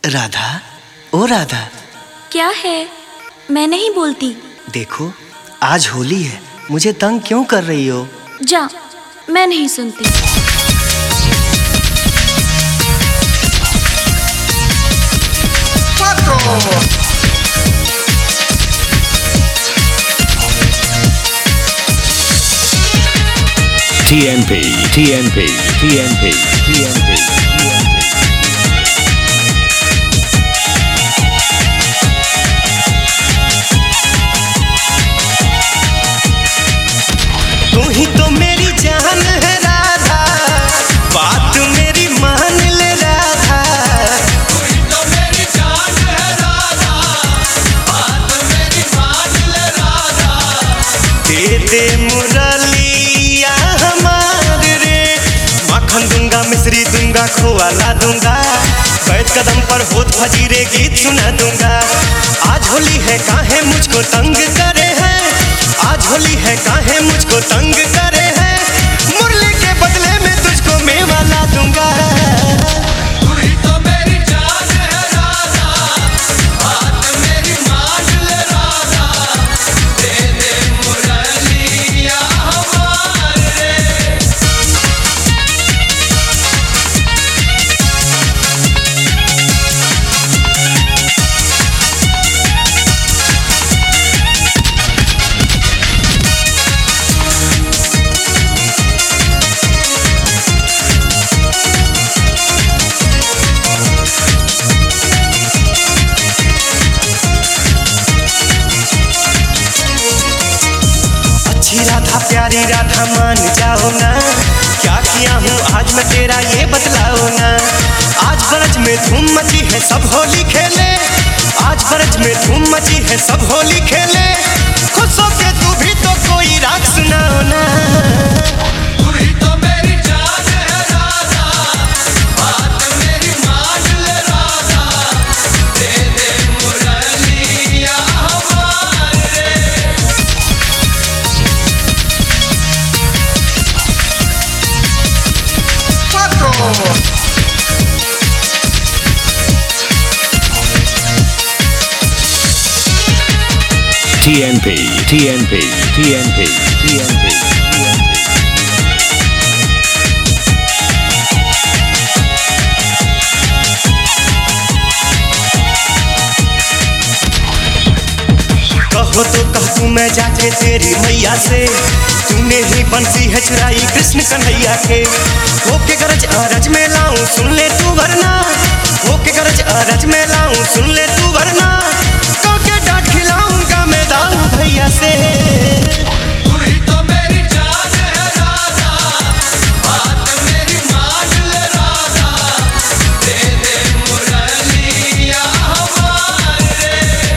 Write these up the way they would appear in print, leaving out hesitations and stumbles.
राधा, ओ राधा। क्या है? मैं नहीं बोलती। देखो, आज होली है, मुझे तंग क्यों कर रही हो? जा, मैं नहीं सुनती। TNP, TNP, TNP, TNP, TNP. तू ही तो मेरी जान है राधा, बात मेरी मान ले राधा। तू ही तो मेरी जान है राधा, बात मेरी मान ले राधा। दे दे मुरलिया हमार रे, माखन दूंगा मिश्री दूंगा खोआ ला दूंगा, बैठ कदम पर होत फजीरे गीत सुना दूंगा। आज होली है काहे मुझको तंग करे है, आज होली है काहे मुझको तंग करे है, मुरली के बदले में तुझको मेवा ला दूंगा। तू ही तो मेरी जान है राधा, बात मेरी मान ले राधा। दे दे मुरलिया हमार रे। अच्छी राधा प्यारी राधा मान जाओ ना, क्या किया हूँ आज मैं तेरा ये बतलाओ ना। आज ब्रज में धूम मची है सब होली खेले, आज ब्रज में धूम मची है सब होली खेले, खुश होके तू भी तो कोई राग सुनाओ ना। तू ही तो मेरी जान है राधा, बात मेरी मान ले राधा। दे दे मुरलिया हमार रे। TNP, TNP, TNP, TNP, TNP. कहो तो कह तू मैं जाके तेरी मैया से, तूने ही बंसी है चुराई कृष्ण कन्हैया के। होके गरज अरज में लाऊं सुन ले तू वरना, होके गरज अरज में लाऊं सुन ले तू वरना, काके डांट खिलाऊंगा मैं दाऊ भैया से। तू ही तो मेरी जान है राधा, बात मेरी मान ले राधा। दे दे मुरलिया हमार रे।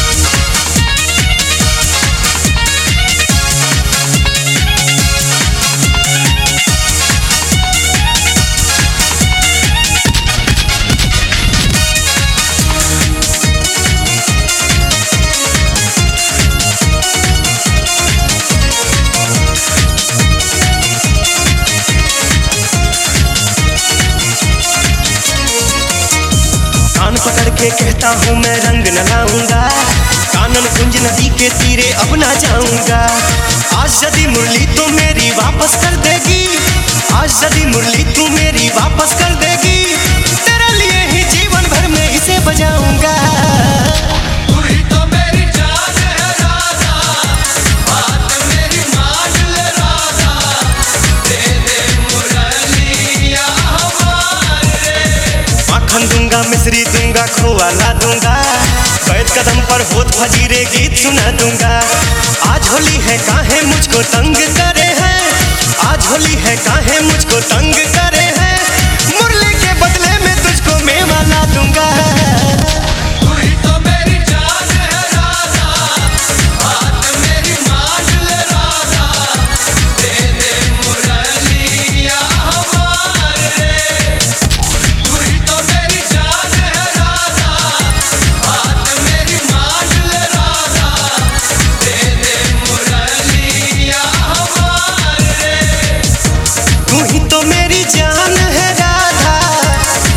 कान पकड़ के कहता हूँ मैं रंग न लाऊंगा, कानन कुंज नदी के तीरे अब ना जाऊंगा। आज यदि मुरली तू मेरी वापस कर देगी, आज यदि मुरली तू मेरी वापस कर देगी, तेरे लिए ही जीवन भर में इसे बजाऊंगा। तू ही तो मेरी जान है राधा, बात मेरी मान ले राधा। दे दे मुरलिया हमार रे। माखन दूंगा मिश्री दूंगा खोआ ला दूंगा, बैठ कदम पर होत फजीरे गीत सुना दूंगा। आज होली है काहे मुझको तंग करे है, आज होली है काहे मुझको तंग करे है, मुरली के बदले में तुझको मेवा ला दूंगा। तू ही तो मेरी जान है राधा, बात मेरी मान ले राधा। दे दे मुरलिया हमार रे। तू ही तो मेरी जान है राधा, बात मेरी मान ले राधा। दे दे मुरलिया हमार रे। तू ही तो मेरी जान है राधा,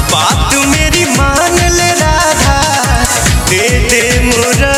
दे मुरलिया